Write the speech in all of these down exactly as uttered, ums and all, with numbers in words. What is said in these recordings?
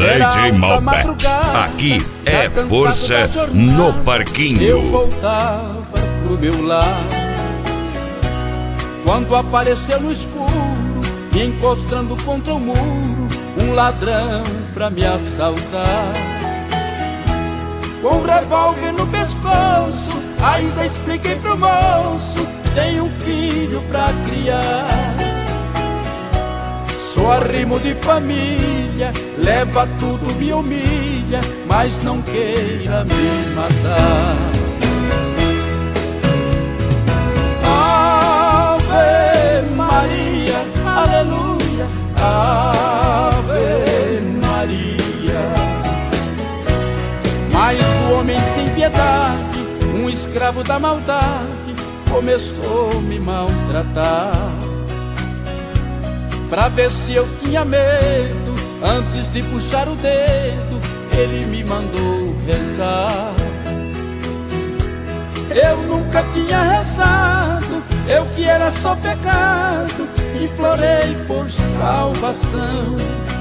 D J Malbec. Aqui é força no parquinho. Eu voltava pro meu lar, quando apareceu no escuro, me encostando contra o muro, um ladrão pra me assaltar. Com um revólver no pescoço, ainda expliquei pro moço: tenho um filho pra criar. Sou arrimo de família, leva tudo, me humilha, mas não queira me matar. Ave Maria, aleluia, Ave Maria. Mas o homem sem piedade, um escravo da maldade, começou a me maltratar. Pra ver se eu tinha medo, antes de puxar o dedo, ele me mandou rezar. Eu nunca tinha rezado, eu que era só pecado, implorei por salvação.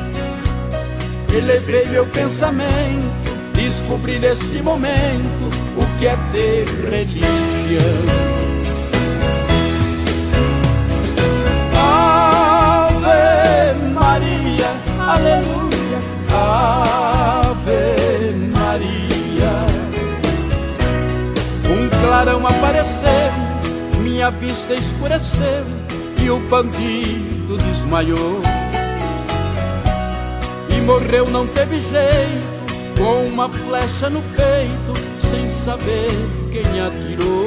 Elevei meu pensamento, descobri neste momento o que é ter religião. Maria, aleluia, Ave Maria. Um clarão apareceu, minha vista escureceu e o bandido desmaiou. E morreu, não teve jeito, com uma flecha no peito, sem saber quem atirou.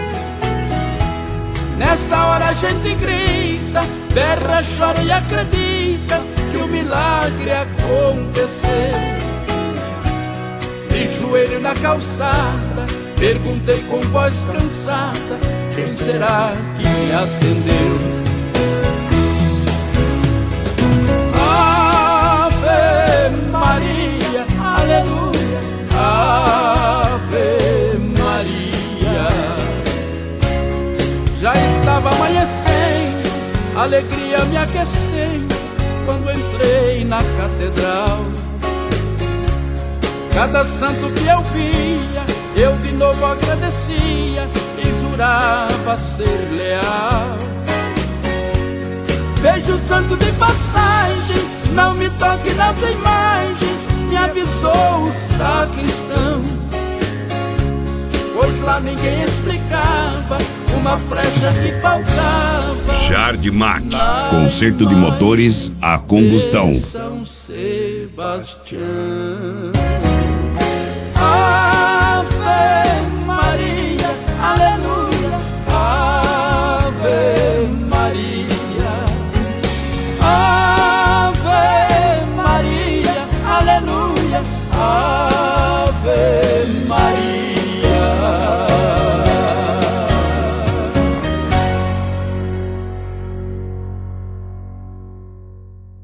Nesta hora a gente grita, berra, chora e acredita que o milagre aconteceu. De joelho na calçada, perguntei com voz cansada: quem será que me atendeu? Ave Maria, aleluia, Ave Maria. Já estava amanhecendo, alegria me aquecendo, quando entrei na catedral. Cada santo que eu via, eu de novo agradecia e jurava ser leal. Vejo o santo de passagem, não me toque nas imagens, me avisou o sacristão. Pois lá ninguém explicava uma frecha que faltava. Jardmac, conserto de motores a combustão. São Sebastião.